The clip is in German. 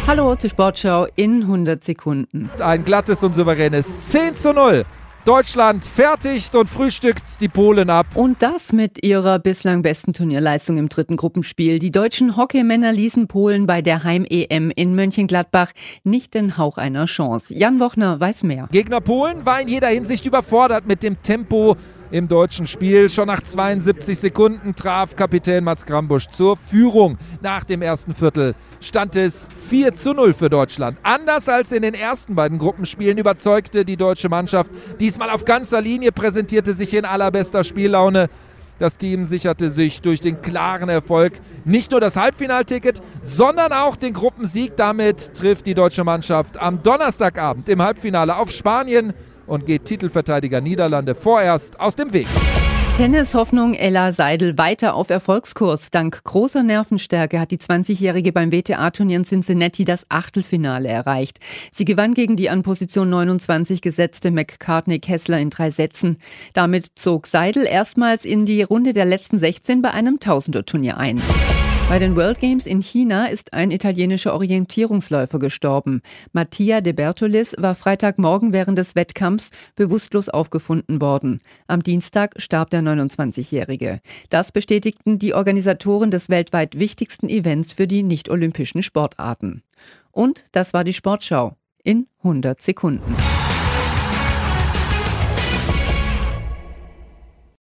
Hallo zur Sportschau in 100 Sekunden. Ein glattes und souveränes 10:0. Deutschland fertigt und frühstückt die Polen ab. Und das mit ihrer bislang besten Turnierleistung im dritten Gruppenspiel. Die deutschen Hockeymänner ließen Polen bei der Heim-EM in Mönchengladbach nicht den Hauch einer Chance. Jan Wochner weiß mehr. Gegner Polen war in jeder Hinsicht überfordert mit dem Tempo im deutschen Spiel. Schon nach 72 Sekunden traf Kapitän Mats Grambusch zur Führung. Nach dem ersten Viertel stand es 4:0 für Deutschland. Anders als in den ersten beiden Gruppenspielen überzeugte die deutsche Mannschaft. Diesmal auf ganzer Linie, präsentierte sich in allerbester Spiellaune. Das Team sicherte sich durch den klaren Erfolg nicht nur das Halbfinalticket, sondern auch den Gruppensieg. Damit trifft die deutsche Mannschaft am Donnerstagabend im Halbfinale auf Spanien und geht Titelverteidiger Niederlande vorerst aus dem Weg. Tennishoffnung Ella Seidel weiter auf Erfolgskurs. Dank großer Nervenstärke hat die 20-Jährige beim WTA-Turnier in Cincinnati das Achtelfinale erreicht. Sie gewann gegen die an Position 29 gesetzte McCartney-Kessler in 3 Sätzen. Damit zog Seidel erstmals in die Runde der letzten 16 bei einem Tausender-Turnier ein. Bei den World Games in China ist ein italienischer Orientierungsläufer gestorben. Mattia De Bertolis war Freitagmorgen während des Wettkampfs bewusstlos aufgefunden worden. Am Dienstag starb der 29-Jährige. Das bestätigten die Organisatoren des weltweit wichtigsten Events für die nicht-olympischen Sportarten. Und das war die Sportschau in 100 Sekunden.